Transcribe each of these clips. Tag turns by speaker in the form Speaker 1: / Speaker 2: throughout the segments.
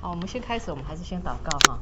Speaker 1: 好，我们先开始，我们还是先祷告哈。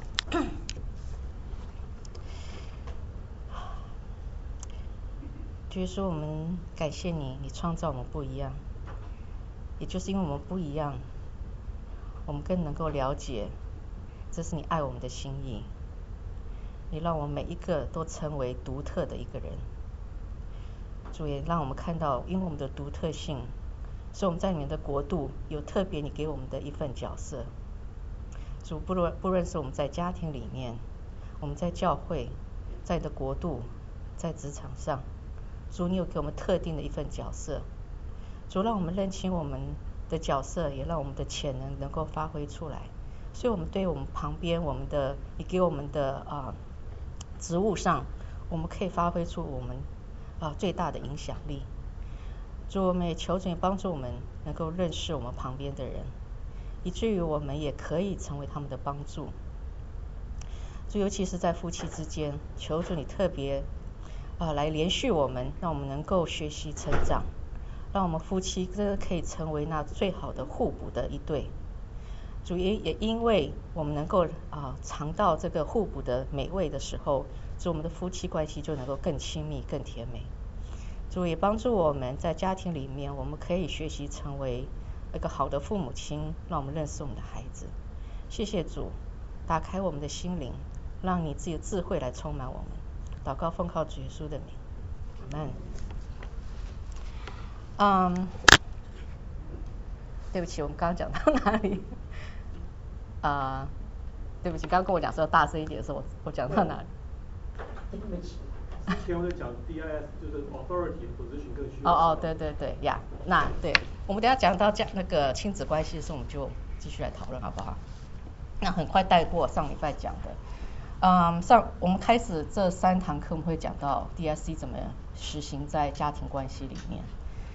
Speaker 1: 就是说，我们感谢你，你创造我们不一样，也就是因为我们不一样，我们更能够了解，这是你爱我们的心意。你让我们每一个都成为独特的一个人。主也让我们看到，因为我们的独特性，所以我们在你们的国度有特别你给我们的一份角色。主，不论是我们在家庭里面，我们在教会，在你的国度，在职场上，主，你有给我们特定的一份角色。主，让我们认清我们的角色，也让我们的潜能够发挥出来。所以我们对我们旁边你给我们的职务上，我们可以发挥出我们最大的影响力。主，我们也求主帮助我们能够认识我们旁边的人，以至于我们也可以成为他们的帮助。主，尤其是在夫妻之间，求主你特别来连续我们，让我们能够学习成长，让我们夫妻真的可以成为那最好的互补的一对。主，也因为我们能够尝到这个互补的美味的时候，主，我们的夫妻关系就能够更亲密更甜美。主，也帮助我们在家庭里面，我们可以学习成为一个好的父母亲，让我们认识我们的孩子。谢谢主，打开我们的心灵，让你自己的智慧来充满我们。祷告奉靠主耶稣的名，阿们。对不起，我们刚刚讲到哪里？对不起，刚刚跟我讲说大声一点的时候，我讲到哪里？
Speaker 2: 对不起，之前我在讲 DIS 就是 authority position 更需要。
Speaker 1: 对呀，那对，我们等一下讲到那个亲子关系的时候，我们就继续来讨论好不好？那很快带过上礼拜讲的，我们开始这3堂课，我们会讲到 DISC 怎么实行在家庭关系里面。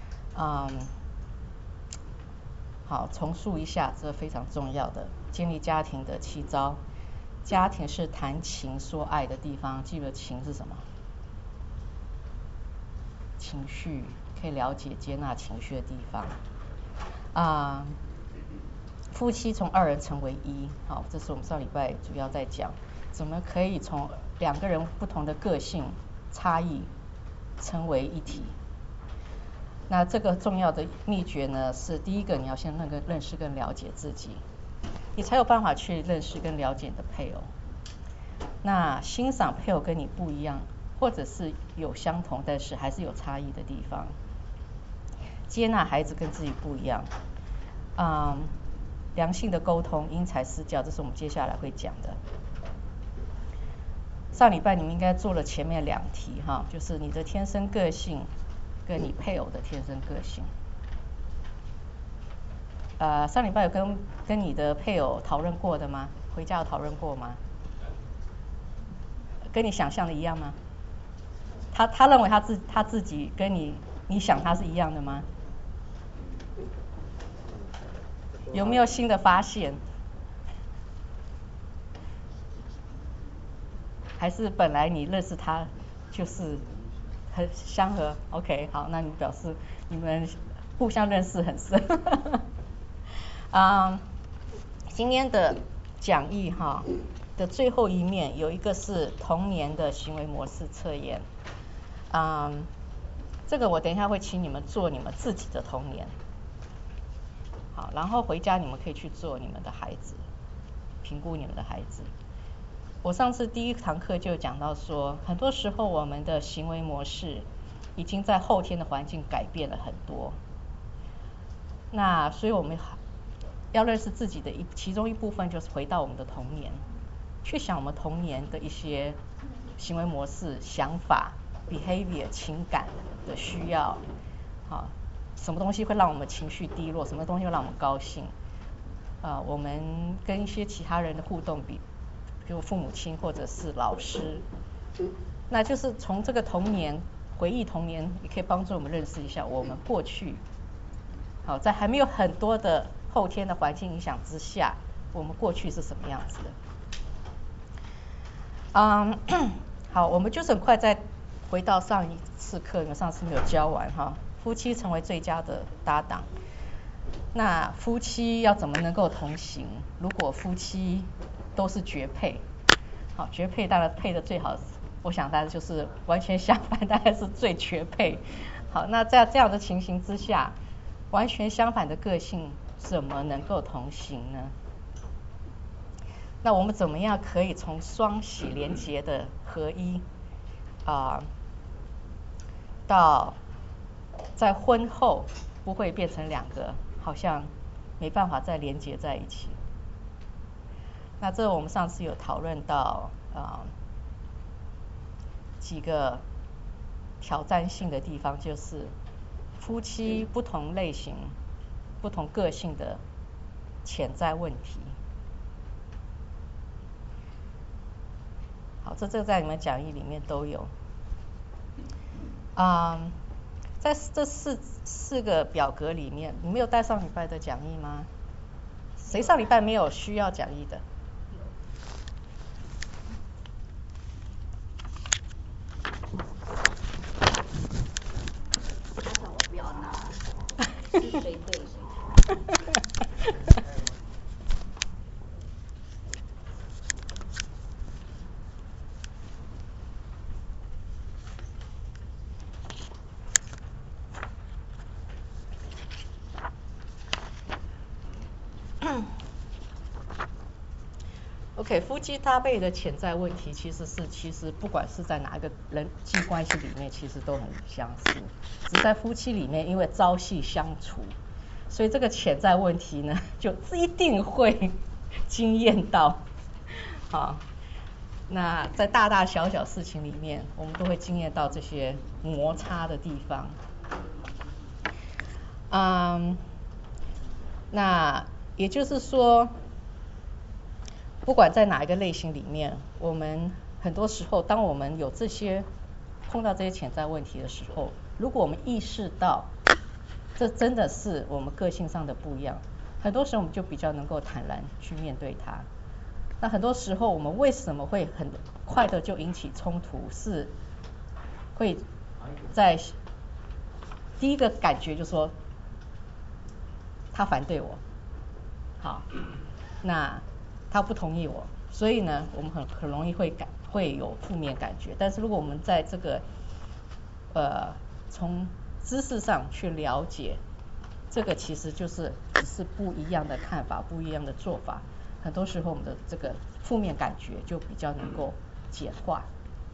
Speaker 1: 好，重述一下，这非常重要的建立家庭的7招。家庭是谈情说爱的地方，记得情是什么？情绪，可以了解接纳情绪的地方。夫妻从2人成为1，好，这是我们上礼拜主要在讲，怎么可以从2个人不同的个性差异成为一体。那这个重要的秘诀呢，是第一个，你要先认识跟了解自己，你才有办法去认识跟了解你的配偶。那欣赏配偶跟你不一样，或者是有相同但是还是有差异的地方。接纳孩子跟自己不一样。良性的沟通，因材施教，这是我们接下来会讲的。上礼拜你们应该做了前面2题哈，就是你的天生个性跟你配偶的天生个性。上礼拜有跟你的配偶讨论过的吗？回家有讨论过吗？跟你想象的一样吗？他认为他自己跟你想他是一样的吗？有没有新的发现？还是本来你认识他就是很相合 ？OK， 好，那你表示你们互相认识很深。今天的讲义的最后一面有一个是童年的行为模式测验。这个我等一下会请你们做你们自己的童年。好，然后回家你们可以去做你们的孩子，评估你们的孩子。我上次第1堂课就讲到说，很多时候我们的行为模式已经在后天的环境改变了很多。那所以我们要认识自己的其中一部分，就是回到我们的童年，去想我们童年的一些行为模式、想法、behavior、情感的需要。好，什么东西会让我们情绪低落？什么东西会让我们高兴？我们跟一些其他人的互动，比如父母亲或者是老师，那就是从这个童年回忆童年，也可以帮助我们认识一下我们过去。好，在还没有很多的后天的环境影响之下，我们过去是什么样子的？好，我们就是很快再回到上一次课，因为上次没有教完夫妻成为最佳的搭档。 那夫妻要怎么能够同行？如果夫妻都是绝配，好，绝配当然配的最好，我想大概就是完全相反，大概是最绝配。好，那在这样的情形之下，完全相反的个性怎么能够同行呢？那我们怎么样可以从双喜连结的合一到在婚后不会变成两个好像没办法再连结在一起？那这我们上次有讨论到几个挑战性的地方，就是夫妻不同类型、不同个性的潜在问题。好，这个在你们讲义里面都有。在这四个表格里面，你没有带上礼拜的讲义吗？谁上礼拜没有需要讲义的？
Speaker 3: 我不要拿，是谁对谁？
Speaker 1: OK， 夫妻搭配的潜在问题其实不管是在哪一个人际关系里面，其实都很相似。只是在夫妻里面，因为朝夕相处，所以这个潜在问题呢，就一定会经验到。好，那在大大小小事情里面，我们都会经验到这些摩擦的地方。那也就是说，不管在哪一个类型里面，我们很多时候，当我们有碰到这些潜在问题的时候，如果我们意识到这真的是我们个性上的不一样，很多时候我们就比较能够坦然去面对它。那很多时候我们为什么会很快的就引起冲突，是会在第一个感觉就是说他反对我，好，那他不同意我，所以呢，我们很容易会有负面感觉。但是如果我们在这个从知识上去了解，这个其实只是不一样的看法，不一样的做法，很多时候我们的这个负面感觉就比较能够简化。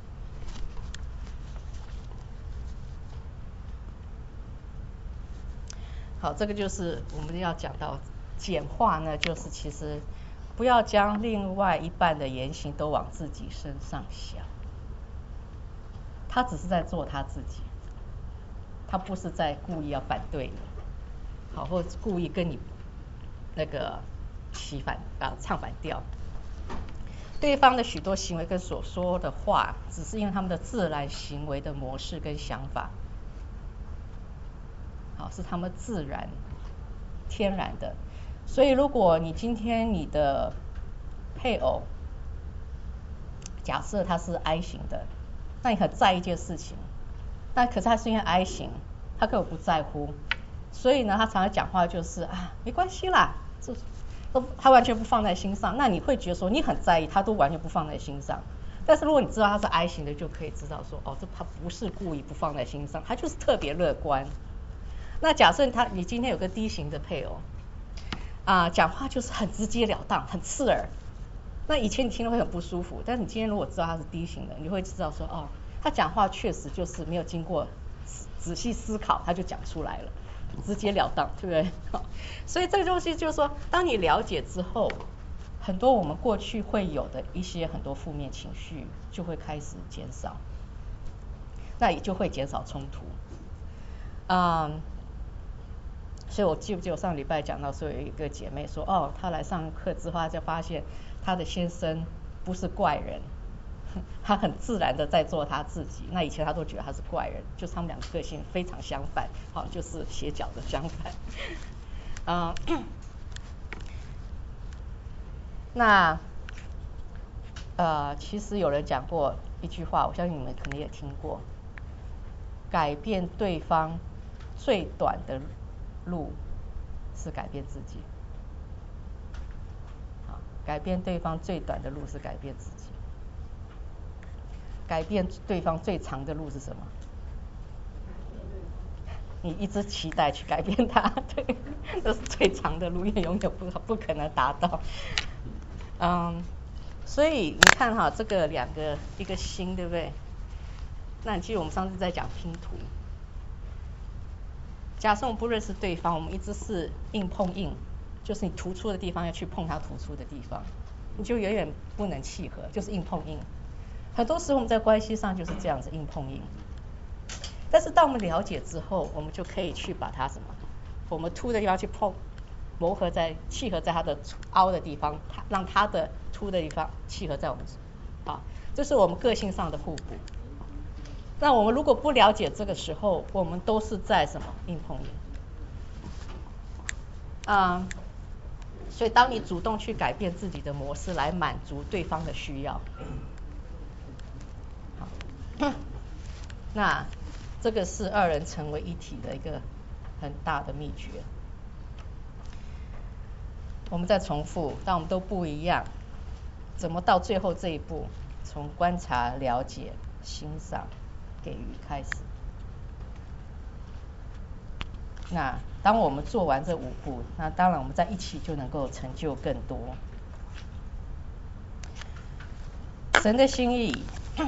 Speaker 1: 好，这个就是我们要讲到简化呢，就是其实不要将另外一半的言行都往自己身上想，他只是在做他自己，他不是在故意要反对你，好，或者故意跟你那个唱反调。对方的许多行为跟所说的话，只是因为他们的自然行为的模式跟想法，好，是他们自然天然的。所以如果你今天你的配偶假设他是 I 型的，那你很在意一件事情，那可是他是因为 I 型，他根本不在乎，所以呢他常常讲话就是没关系啦，他完全不放在心上。那你会觉得说你很在意，他都完全不放在心上。但是如果你知道他是 I 型的，就可以知道说他不是故意不放在心上，他就是特别乐观。那假设你今天有个 D 型的配偶讲话就是很直截了当，很刺耳，那以前你听了会很不舒服，但是你今天如果知道他是 D 型的，你会知道说他讲话确实就是没有经过仔细思考，他就讲出来了，直截了当，对不对？所以这个东西就是说，当你了解之后，很多我们过去会有的一些很多负面情绪就会开始减少，那也就会减少冲突。所以我记不记得我上礼拜讲到说有一个姐妹说她来上课之后，她就发现她的先生不是怪人，他很自然的在做他自己。那以前他都觉得他是怪人，就是他们两个个性非常相反，就是斜角的相反。那其实有人讲过一句话，我相信你们可能也听过，改变对方最短的路是改变自己。好，改变对方最短的路是改变自己。改变对方最长的路是什么？你一直期待去改变他，对，这是最长的路，也永远不可能达到。所以你看哈，这个两个一个心，对不对？那你记得我们上次在讲拼图，假设我们不认识对方，我们一直是硬碰硬，就是你突出的地方要去碰他突出的地方，你就永远不能契合，就是硬碰硬。很多时候我们在关系上就是这样子硬碰硬。但是当我们了解之后，我们就可以去把它什么，我们凸的地方去碰，磨合在契合在它的凹的地方，让它的凸的地方契合在我们，这是我们个性上的互补。那我们如果不了解这个时候，我们都是在什么硬碰硬。所以当你主动去改变自己的模式来满足对方的需要，那这个是二人成为一体的一个很大的秘诀。我们再重复，当我们都不一样，怎么到最后这一步？从观察、了解、欣赏、给予开始。那当我们做完这5步，那当然我们在一起就能够成就更多。神的心意，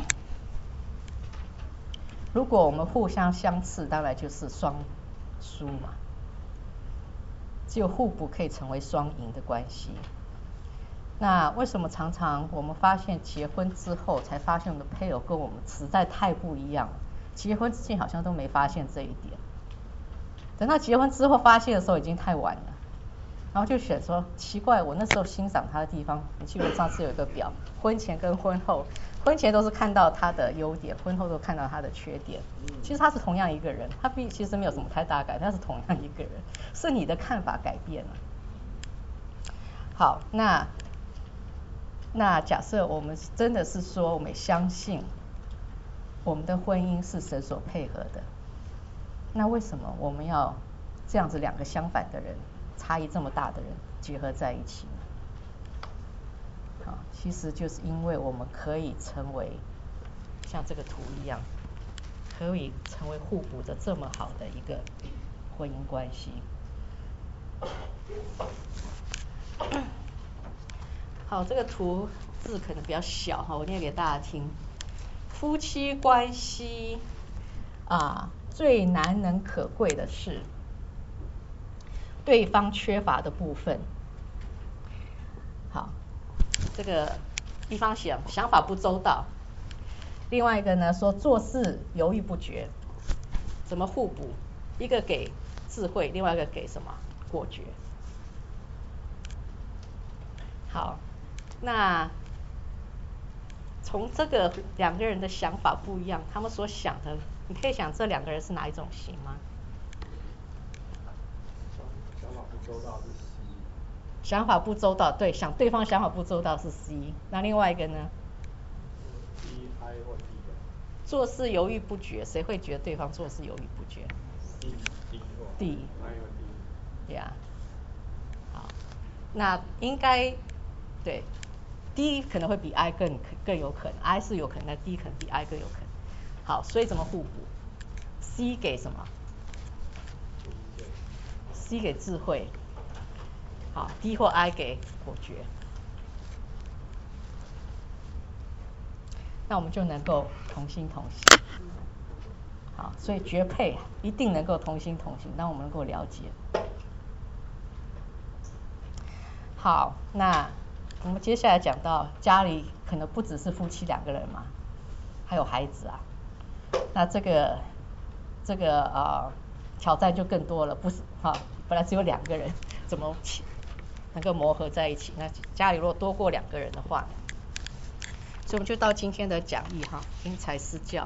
Speaker 1: 如果我们互相相似，当然就是双输嘛。只有互补可以成为双赢的关系。那为什么常常我们发现结婚之后才发现我们的配偶跟我们实在太不一样了？结婚之前好像都没发现这一点，等到结婚之后发现的时候已经太晚了。然后就选说奇怪，我那时候欣赏他的地方，你记得上次有一个表，婚前跟婚后，婚前都是看到他的优点，婚后都看到他的缺点。其实他是同样一个人，他其实没有什么太大改变，他是同样一个人，是你的看法改变了。好，那假设我们真的是说我们相信我们的婚姻是神所配合的，那为什么我们要这样子两个相反的人，差异这么大的人结合在一起呢？好，其实就是因为我们可以成为像这个图一样，可以成为互补的这么好的一个婚姻关系。好，这个图字可能比较小哈，我念给大家听。夫妻关系最难能可贵的是对方缺乏的部分。好，这个一方想法不周到，另外一个呢说做事犹豫不决。怎么互补？一个给智慧，另外一个给什么？果决。好，那从这个两个人的想法不一样，他们所想的，你可以想这两个人是哪一种型吗？
Speaker 2: 想法不周到是 C。
Speaker 1: 想法不周到，对，对方想法不周到是 C。那另外一个呢
Speaker 2: ？D、I 或 D 的。
Speaker 1: 做事犹豫不决，谁会觉得对方做事犹豫不决
Speaker 2: ？D。I 或 D。
Speaker 1: 呀，好，那应该对 D 可能会比 I 更有可能 ，I 是有可能，但 D 可能比 I 更有可能。好，所以怎么互补 ？C 给什么 ？C 给智慧。好 ，D 或 I 给果决。那我们就能够同心同行。好，所以绝配一定能够同心同行，当我们能够了解。好，那我们接下来讲到家里可能不只是夫妻2个人嘛，还有孩子啊。那这个挑战就更多了，不是本来只有2个人，怎么能够磨合在一起？那家里如果多过2个人的话，所以我们就到今天的讲义因材施教。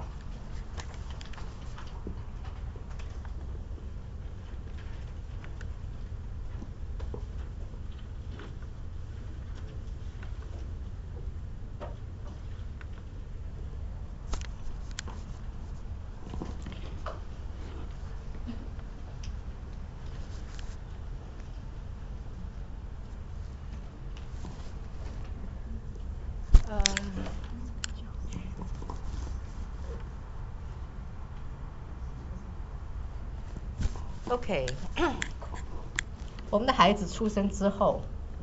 Speaker 1: OK， 我们的孩子出生之后，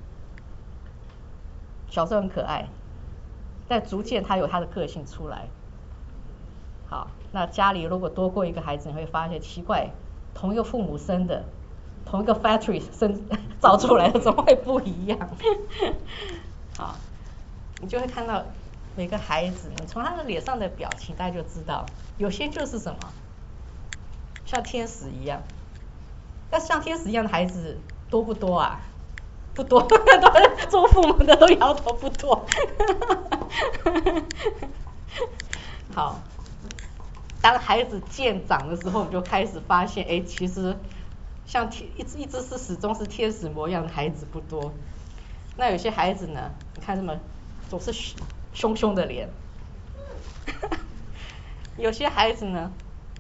Speaker 1: 小时候很可爱，但逐渐他有他的个性出来。好，那家里如果多过一个孩子，你会发现奇怪，同一个父母生的，同一个 factory 造出来的，怎么会不一样？好，你就会看到每个孩子，你从他的脸上的表情，大家就知道，有些就是什么，像天使一样。那像天使一样的孩子多不多啊？不多，做父母的都摇头不多。好，当孩子渐长的时候，我们就开始发现，哎，其实像一直是始终是天使模样的孩子不多。那有些孩子呢，你看什么，总是凶凶的脸。有些孩子呢，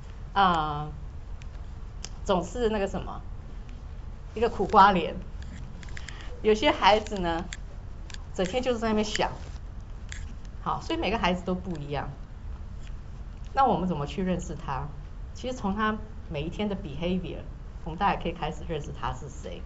Speaker 1: 总是那个什么，一个苦瓜脸。有些孩子呢，整天就是在那边想。好，所以每个孩子都不一样。那我们怎么去认识他？其实从他每一天的 behavior， 我们大家可以开始认识他是谁。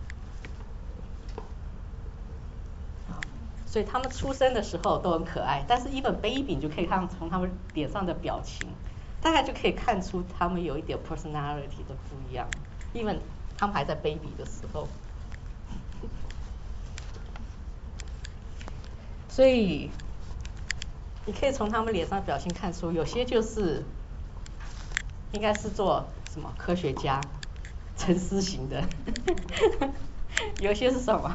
Speaker 1: 所以他们出生的时候都很可爱，但是 even baby 你就可以看从他们脸上的表情，大概就可以看出他们有一点 personality 的不一样。even 他们还在 baby 的时候，所以你可以从他们脸上的表情看出，有些就是应该是做什么科学家、沉思型的，有些是什么？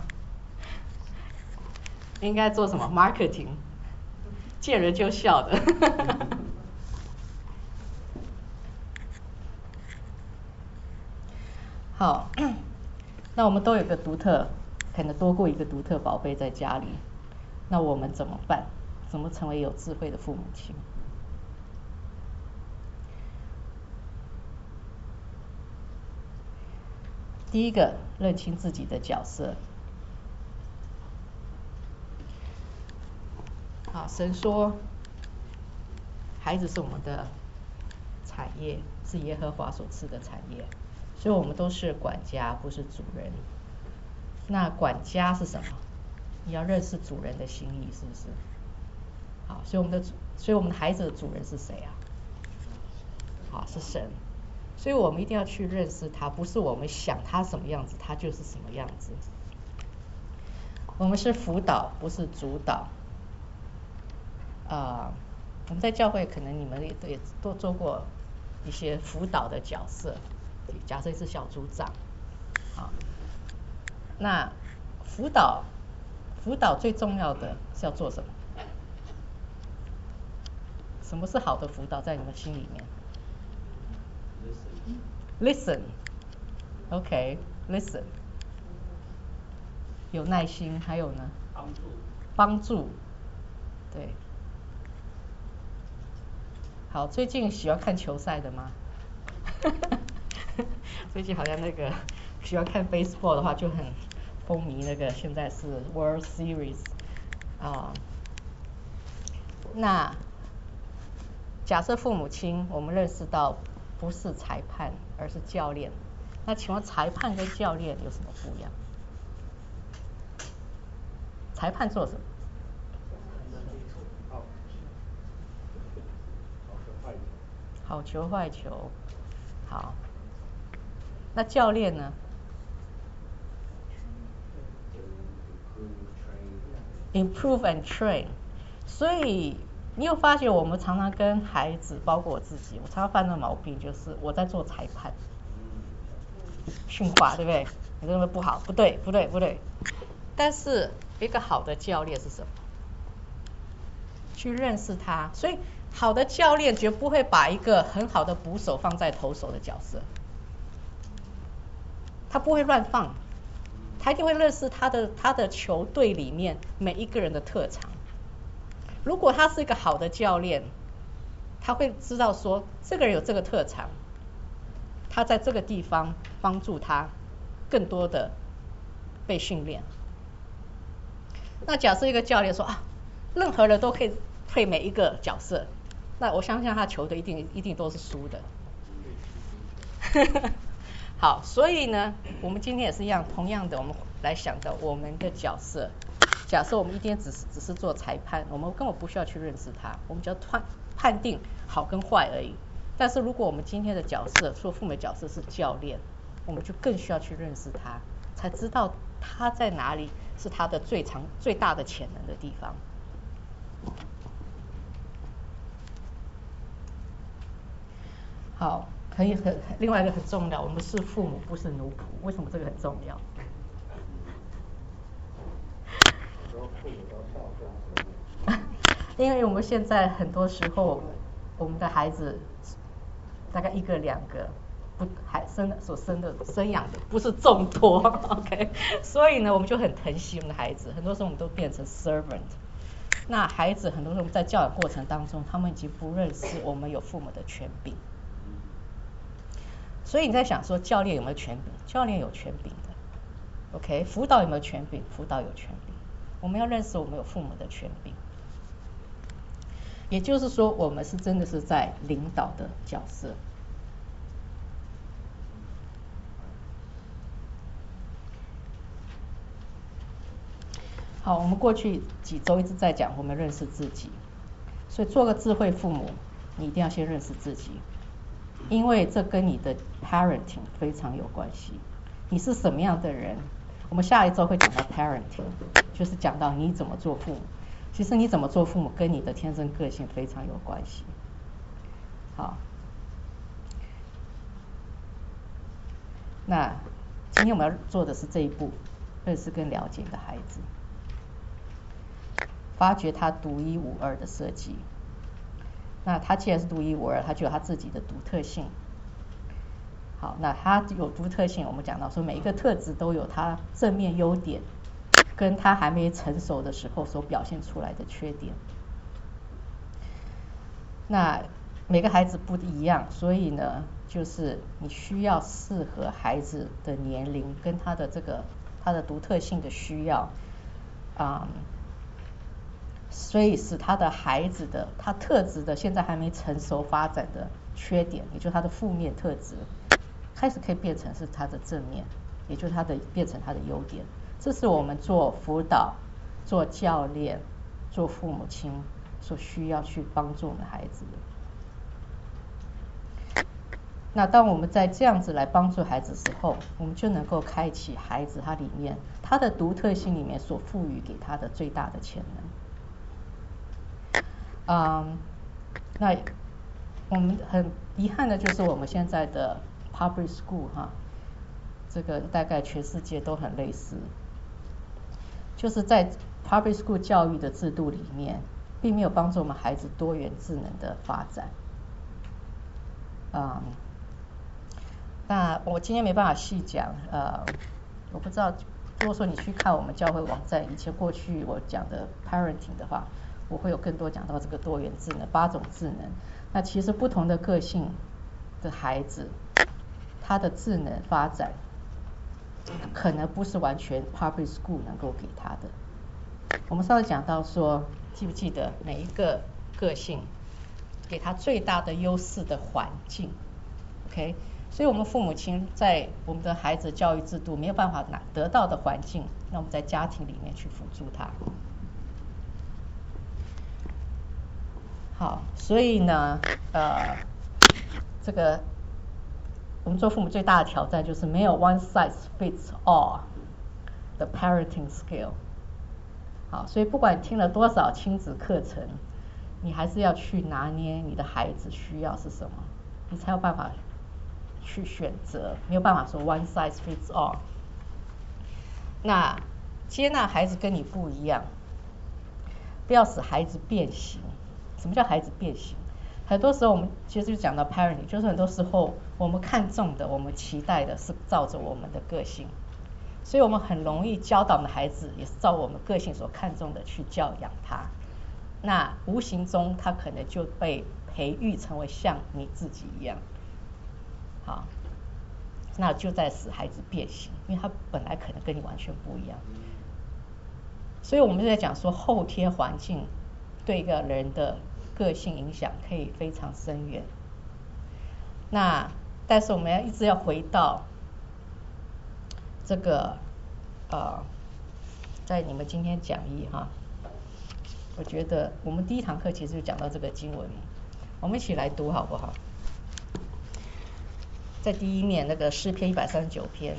Speaker 1: 应该做什么 marketing， 见人就笑的。好，那我们都有个独特，可能多过一个独特宝贝在家里，那我们怎么办？怎么成为有智慧的父母亲？第一个，认清自己的角色。好，神说，孩子是我们的产业，是耶和华所赐的产业，所以我们都是管家，不是主人。那管家是什么？你要认识主人的心意，是不是？好，所以我们的孩子的主人是谁啊？好，是神。所以我们一定要去认识他，不是我们想他什么样子，他就是什么样子。我们是辅导，不是主导。我们在教会可能你们也都做过一些辅导的角色，假设是小组长，好，那辅导最重要的是要做什么？什么是好的辅导在你们心里面 ？Listen， OK， listen， 有耐心，还有呢？帮助，对。好，最近喜欢看球赛的吗？最近好像那个喜欢看 baseball 的话就很风靡，那个现在是 World Series 那假设父母亲我们认识到不是裁判而是教练，那请问裁判跟教练有什么不一样？裁判做什么？好球坏球，好。那教练呢？Improve and train。所以你有发觉我们常常跟孩子，包括我自己，我常常犯的毛病就是我在做裁判，训话，对不对？你认为不好，不对。但是一个好的教练是什么？去认识他。所以好的教练绝不会把一个很好的捕手放在投手的角色，他不会乱放，他一定会认识他的球队里面每一个人的特长。如果他是一个好的教练，他会知道说这个人有这个特长，他在这个地方帮助他更多的被训练。那假设一个教练说任何人都可以配每一个角色，那我相信他球队一定都是输的。 好，所以呢，我们今天也是一样，同样的，我们来想到我们的角色。假设我们一天只是做裁判，我们根本不需要去认识他，我们只要判定好跟坏而已。但是如果我们今天的角色，做父母的角色是教练，我们就更需要去认识他，才知道他在哪里是他的最大的潜能的地方。好，另外一个很重要，我们是父母，不是奴仆。为什么这个很重要？因为我们现在很多时候，我们的孩子大概1个2个，生养的不是众多 ，OK， 所以呢，我们就很疼惜我们的孩子，很多时候我们都变成 servant。那孩子很多时候在教养过程当中，他们已经不认识我们有父母的权柄。所以你在想说教练有没有权柄？教练有权柄的 ，OK， 辅导有没有权柄？辅导有权柄。我们要认识我们有父母的权柄，也就是说，我们是真的是在领导的角色。好，我们过去几周一直在讲我们认识自己，所以做个智慧父母，你一定要先认识自己。因为这跟你的 parenting 非常有关系，你是什么样的人？我们下一周会讲到 parenting， 就是讲到你怎么做父母。其实你怎么做父母跟你的天生个性非常有关系。好，那今天我们要做的是这一步，认识跟了解你的孩子，发掘他独一无二的设计。那他既然是独一无二，他就有他自己的独特性。好，那他有独特性，我们讲到说每一个特质都有他正面优点，跟他还没成熟的时候所表现出来的缺点。那每个孩子不一样，所以呢，就是你需要适合孩子的年龄跟他的他的独特性的需要，所以使他的孩子的他特质的现在还没成熟发展的缺点，也就是他的负面特质，开始可以变成是他的正面，也就是变成他的优点。这是我们做辅导、做教练、做父母亲所需要去帮助我们的孩子的。那当我们在这样子来帮助孩子的时候，我们就能够开启孩子他里面他的独特性里面所赋予给他的最大的潜能。那我们很遗憾的就是我们现在的 public school 这个大概全世界都很类似，就是在 public school 教育的制度里面，并没有帮助我们孩子多元智能的发展。那我今天没办法细讲，我不知道，如果说你去看我们教会网站，以前过去我讲的 parenting 的话，我会有更多讲到这个多元智能，8种智能。那其实不同的个性的孩子，他的智能发展可能不是完全 public school 能够给他的。我们上次讲到说，记不记得每一个个性给他最大的优势的环境 ，OK？ 所以我们父母亲在我们的孩子教育制度没有办法得到的环境，那我们在家庭里面去辅助他。好，所以呢，这个我们做父母最大的挑战就是没有 one size fits all 的 parenting skill。好，所以不管听了多少亲子课程，你还是要去拿捏你的孩子需要是什么，你才有办法去选择，没有办法说 one size fits all。那接纳孩子跟你不一样，不要使孩子变形。什么叫孩子变形？很多时候我们其实就讲到 parenting， 就是很多时候我们看重的、我们期待的是照着我们的个性，所以我们很容易教导我们的孩子也是照我们个性所看重的去教养他。那无形中他可能就被培育成为像你自己一样。好，那就在使孩子变形，因为他本来可能跟你完全不一样。所以我们就在讲说后天环境对一个人的个性影响可以非常深远。那但是我们一直要回到这个在你们今天讲义哈，我觉得我们第一堂课其实就讲到这个经文，我们一起来读好不好？在第一面那个诗篇139篇，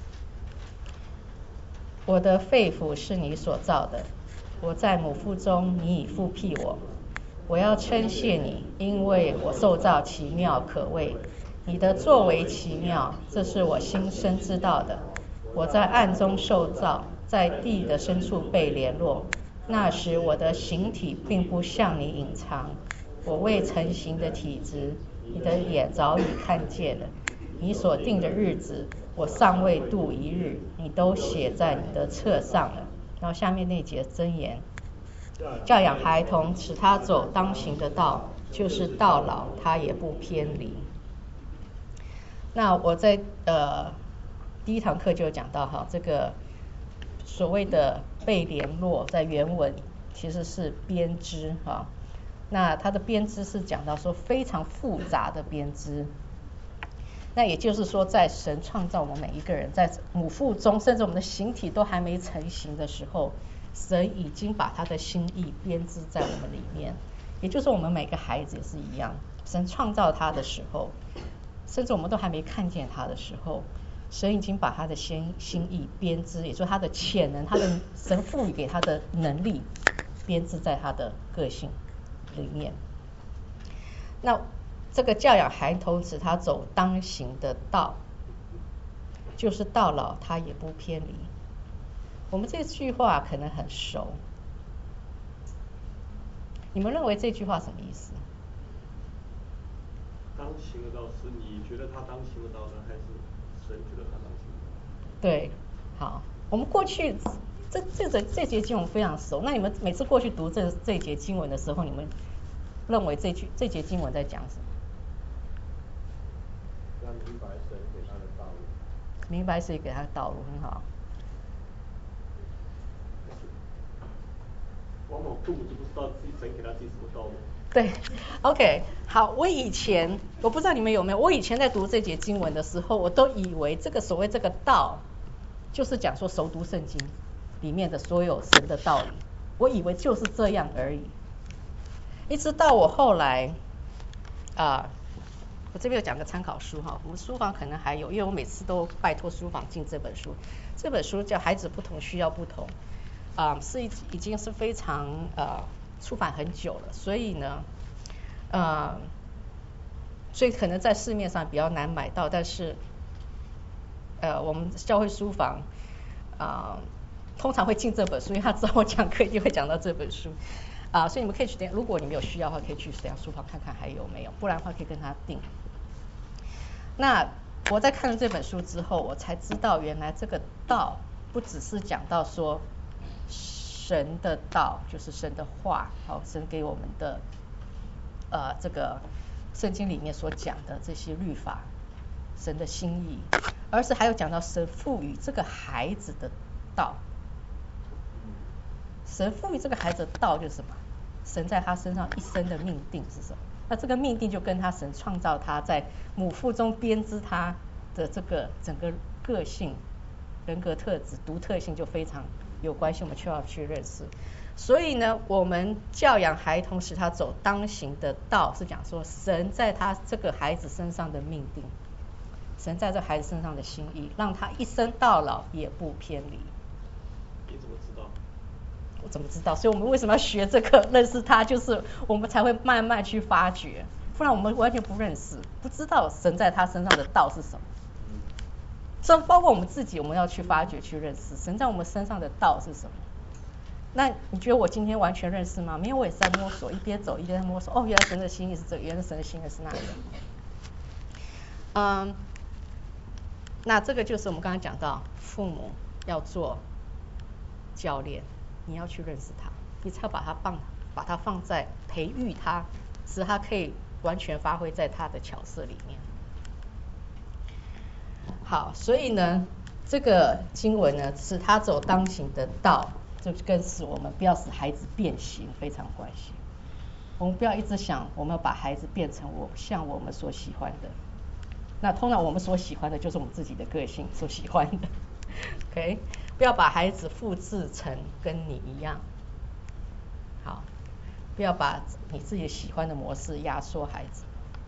Speaker 1: 我的肺腑是你所造的，我在母腹中，你已复辟我。我要称谢你，因为我受造奇妙可畏，你的作为奇妙，这是我心生知道的。我在暗中受造，在地的深处被联络。那时我的形体并不向你隐藏，我未成形的体质，你的眼早已看见了。你所定的日子，我尚未度一日，你都写在你的册上了。然后下面那节箴言，教养孩童，使他走当行的道，就是到老他也不偏离。那我在第一堂课就讲到哈，这个所谓的被联络，在原文其实是编织哈。那它的编织是讲到说非常复杂的编织。那也就是说，在神创造我们每一个人，在母腹中，甚至我们的形体都还没成型的时候，神已经把他的心意编织在我们里面。也就是我们每个孩子也是一样，神创造他的时候，甚至我们都还没看见他的时候，神已经把他的心意编织，也就是他的潜能，他的神赋予给他的能力，编织在他的个性里面。那这个教养孩童，使他走当行的道，就是到老他也不偏离。我们这句话可能很熟，你们认为这句话什么意思？
Speaker 2: 当行的道是你觉得他当行的道呢，还是神觉得他当行的道？
Speaker 1: 对，好，我们过去这节经文非常熟。那你们每次过去读这节经文的时候，你们认为这节经文在讲什么？
Speaker 2: 要明白神给他的道路。
Speaker 1: 明白神给他的道路，很好。
Speaker 2: 往往父母就不知道自己神给他自己什么道路。
Speaker 1: 对 ，OK， 好，我不知道你们有没有，我以前在读这节经文的时候，我都以为这个所谓这个道，就是讲说熟读圣经里面的所有神的道理，我以为就是这样而已。一直到我后来我这边有讲个参考书哈，我们书房可能还有，因为我每次都拜托书房进这本书。这本书叫《孩子不同需要不同》，已经是非常出版很久了，所以呢，所以可能在市面上比较难买到，但是我们教会书房通常会进这本书，因为他知道我讲课一定会讲到这本书所以你们可以去如果你们有需要的话，可以去书房看看还有没有，不然的话可以跟他订。那我在看了这本书之后，我才知道原来这个道不只是讲到说神的道，就是神的话，神给我们的这个圣经里面所讲的这些律法，神的心意，而是还有讲到神赋予这个孩子的道。神赋予这个孩子的道就是什么？神在他身上一生的命定是什么？那这个命定就跟他神创造他在母腹中编织他的这个整个个性、人格特质、独特性就非常有关系，我们需要去认识。所以呢，我们教养孩童使他走当行的道，是讲说神在他这个孩子身上的命定，神在这孩子身上的心意，让他一生到老也不偏离。
Speaker 2: 你怎么知道？
Speaker 1: 我怎么知道？所以我们为什么要学这个，认识他，就是我们才会慢慢去发掘，不然我们完全不认识，不知道神在他身上的道是什么。所以包括我们自己，我们要去发掘、去认识神在我们身上的道是什么。那你觉得我今天完全认识吗？没有，我也是在摸索，一边走一边在摸索。原来神的心意是这个，原来神的心意是那个。那这个就是我们刚刚讲到，父母要做教练。你要去认识他，你才要把他放在培育他，使他可以完全发挥在他的角色里面。好，所以呢，这个经文呢，使他走当行的道，就跟使我们不要使孩子变形非常关系。我们不要一直想我们要把孩子变成像我们所喜欢的，那通常我们所喜欢的就是我们自己的个性所喜欢的。 OK， 不要把孩子复制成跟你一样。好，不要把你自己喜欢的模式压缩孩子。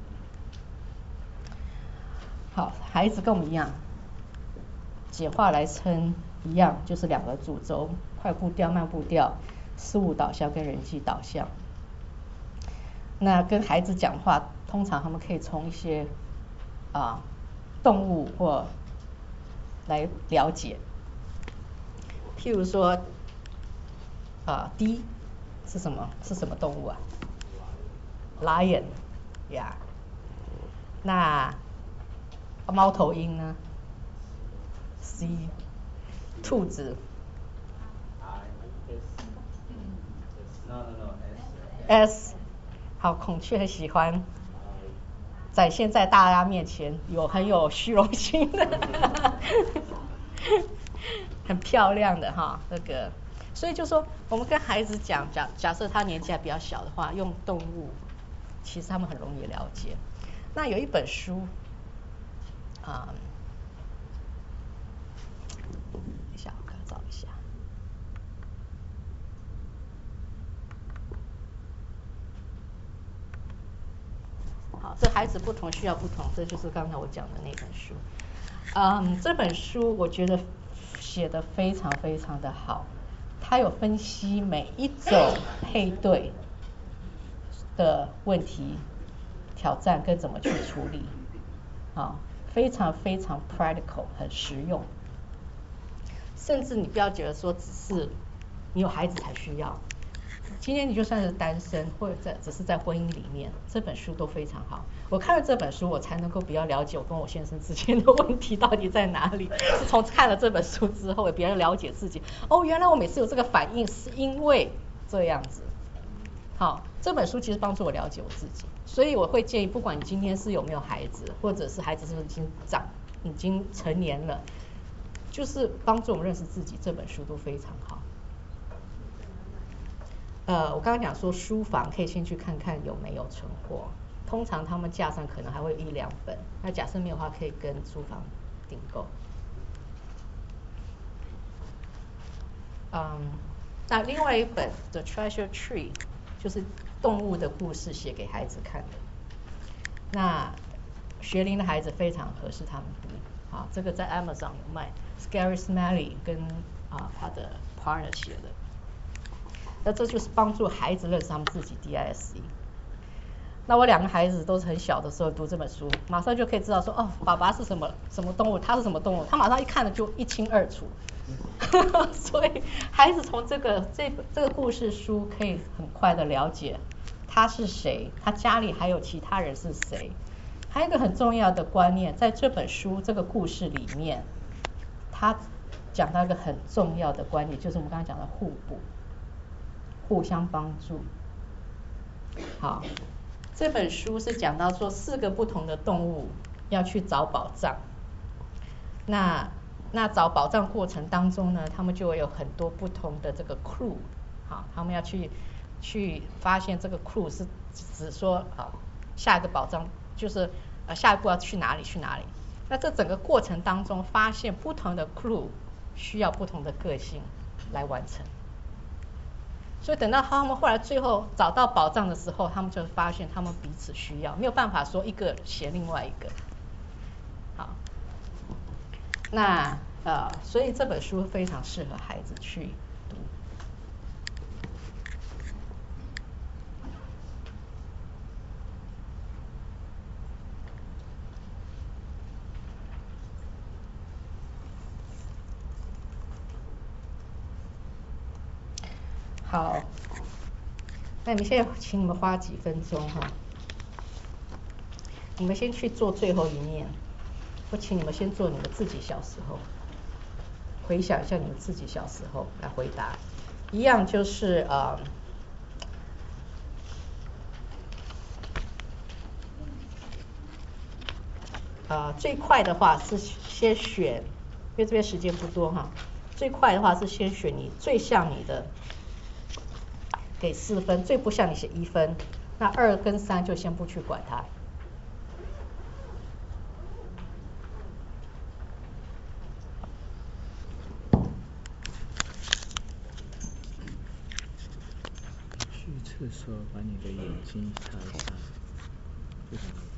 Speaker 1: 好，孩子跟我们一样，简化来称一样，就是2个主轴：快步调、慢步调，事物导向跟人际导向。那跟孩子讲话，通常他们可以从一些动物或来了解，譬如说鸡是什么动物啊 ？Lion， 呀、那猫头鹰呢 ？C， 兔子 S， 好，孔雀很喜欢展现在大家面前，很有虚荣心的，很漂亮的哈，那个，所以就说我们跟孩子讲，假设他年纪还比较小的话，用动物，其实他们很容易了解。那有一本书，等一下，我找一下。好，这孩子不同需要不同，这就是刚才我讲的那本书。这本书我觉得写得非常非常的好，它有分析每一种配对的问题、挑战跟怎么去处理，非常非常 practical， 很实用。甚至你不要觉得说只是你有孩子才需要，今天你就算是单身，或者只是在婚姻里面，这本书都非常好。我看了这本书，我才能够比较了解我跟我先生之间的问题到底在哪里。是从看了这本书之后，也比较了解自己。原来我每次有这个反应是因为这样子。好，这本书其实帮助我了解我自己，所以我会建议，不管你今天是有没有孩子，或者是孩子是不是已经成年了，就是帮助我们认识自己，这本书都非常好。我刚刚讲说书房可以先去看看有没有存货，通常他们架上可能还会有1-2本，那假设没有的话，可以跟书房订购。那另外一本 The Treasure Tree 就是动物的故事，写给孩子看的。那学龄的孩子非常合适他们读。这个在 Amazon 有卖 ，Scary Smelly 跟他的 partner 写的。那这就是帮助孩子认识他们自己 DISC。那我2个孩子都是很小的时候读这本书，马上就可以知道说，爸爸是什么动物，他是什么动物，他马上一看了就一清二楚。所以孩子从这个故事书可以很快的了解他是谁，他家里还有其他人是谁。还有一个很重要的观念，在这本书这个故事里面，他讲到一个很重要的观念，就是我们刚才讲的互补。互相帮助。好，这本书是讲到说4个不同的动物要去找宝藏。那找宝藏过程当中呢，他们就会有很多不同的这个 clue。好，他们要去发现这个 clue 是指说下一个宝藏就是下一步要去哪里。那这整个过程当中，发现不同的 clue 需要不同的个性来完成。所以等到他们后来最后找到宝藏的时候，他们就发现他们彼此需要，没有办法说一个嫌另外一个。好，那所以这本书非常适合孩子去读。好，那你们现在请你们花几分钟哈，你们先去做最后一面，我请你们先做你们自己小时候，回想一下你们自己小时候来回答，一样就是最快的话是先选，因为这边时间不多哈，最快的话是先选你最像你的。给4分，最不像你写1分，那2跟3就先不去管它。
Speaker 4: 这个时候把你的眼睛擦一擦，就把你